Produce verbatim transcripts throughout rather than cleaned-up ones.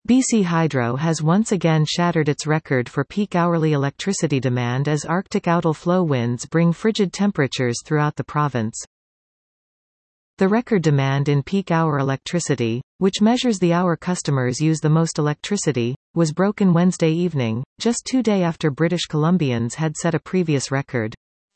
B C Hydro has once again shattered its record for peak hourly electricity demand as Arctic outal flow winds bring frigid temperatures throughout the province. The record demand in peak hour electricity, which measures the hour customers use the most electricity, was broken Wednesday evening, just two days after British Columbians had set a previous record.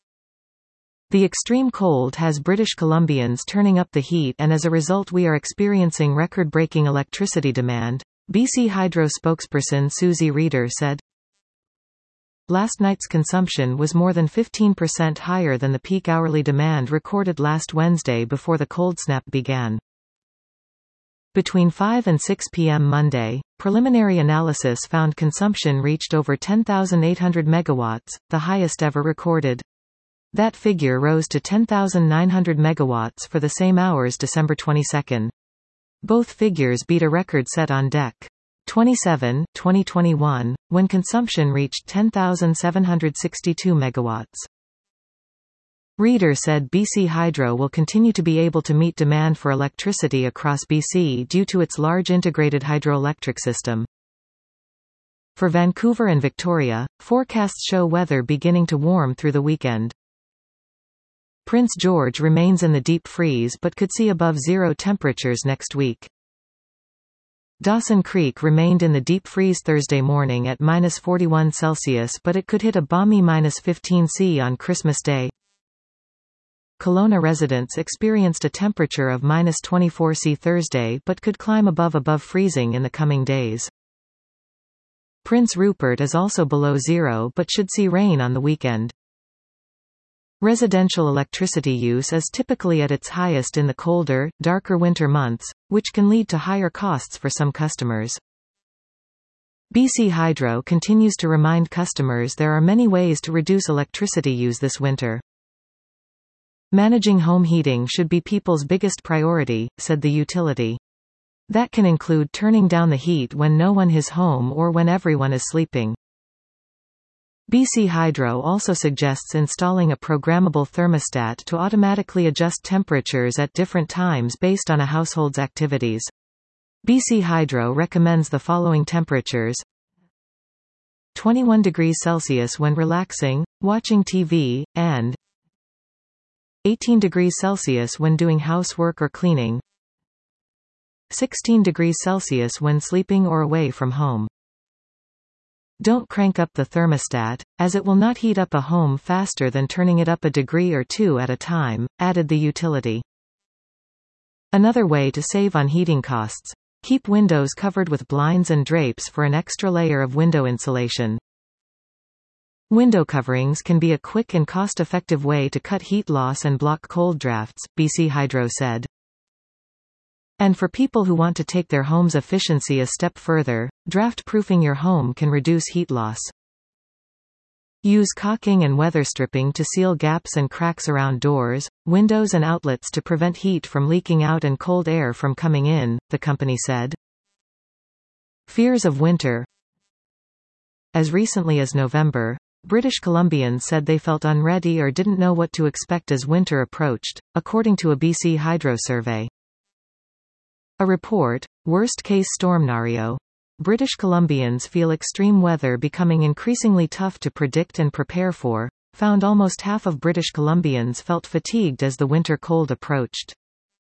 The extreme cold has British Columbians turning up the heat, and as a result we are experiencing record-breaking electricity demand, B C Hydro spokesperson Susie Reeder said. Last night's consumption was more than fifteen percent higher than the peak hourly demand recorded last Wednesday before the cold snap began. Between five and six p m Monday, preliminary analysis found consumption reached over ten thousand eight hundred megawatts, the highest ever recorded. That figure rose to ten thousand nine hundred megawatts for the same hours December twenty-second. Both figures beat a record set on D E C twenty-seven, twenty twenty-one, when consumption reached ten thousand seven hundred sixty-two megawatts. Reeder said B C Hydro will continue to be able to meet demand for electricity across B C due to its large integrated hydroelectric system. For Vancouver and Victoria, forecasts show weather beginning to warm through the weekend. Prince George remains in the deep freeze but could see above zero temperatures next week. Dawson Creek remained in the deep freeze Thursday morning at minus forty-one Celsius, but it could hit a balmy minus fifteen Celsius on Christmas Day. Kelowna residents experienced a temperature of minus twenty-four Celsius Thursday but could climb above above freezing in the coming days. Prince Rupert is also below zero but should see rain on the weekend. Residential electricity use is typically at its highest in the colder, darker winter months, which can lead to higher costs for some customers. B C Hydro continues to remind customers there are many ways to reduce electricity use this winter. Managing home heating should be people's biggest priority, said the utility. That can include turning down the heat when no one is home or when everyone is sleeping. B C Hydro also suggests installing a programmable thermostat to automatically adjust temperatures at different times based on a household's activities. B C Hydro recommends the following temperatures: twenty-one degrees Celsius when relaxing, watching T V, and eighteen degrees Celsius when doing housework or cleaning, sixteen degrees Celsius when sleeping or away from home. Don't crank up the thermostat, as it will not heat up a home faster than turning it up a degree or two at a time, added the utility. Another way to save on heating costs: keep windows covered with blinds and drapes for an extra layer of window insulation. Window coverings can be a quick and cost-effective way to cut heat loss and block cold drafts, B C Hydro said. And for people who want to take their home's efficiency a step further, draft-proofing your home can reduce heat loss. Use caulking and weather stripping to seal gaps and cracks around doors, windows and outlets to prevent heat from leaking out and cold air from coming in, the company said. Fears of winter. As recently as November, British Columbians said they felt unready or didn't know what to expect as winter approached, according to a B C Hydro survey. A report, Worst Case Stormnario. British Columbians feel extreme weather becoming increasingly tough to predict and prepare for, found almost half of British Columbians felt fatigued as the winter cold approached.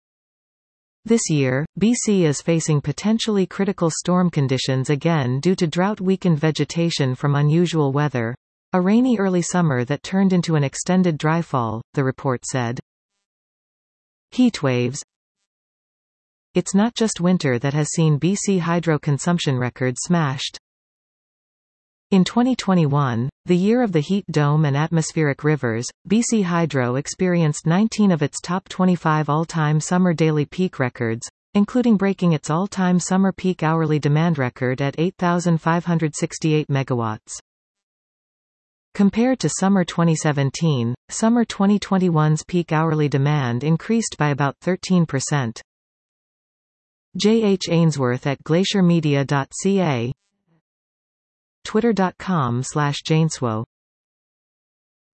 This year, B C is facing potentially critical storm conditions again due to drought-weakened vegetation from unusual weather, a rainy early summer that turned into an extended dry fall, the report said. Heatwaves. It's not just winter that has seen B C Hydro consumption records smashed. In twenty twenty-one, the year of the heat dome and atmospheric rivers, B C Hydro experienced nineteen of its top twenty-five all-time summer daily peak records, including breaking its all-time summer peak hourly demand record at eight thousand five hundred sixty-eight megawatts. Compared to summer twenty seventeen, summer twenty twenty-one's peak hourly demand increased by about thirteen percent. J H Ainsworth at glacier media dot c a, twitter dot com slash janeswo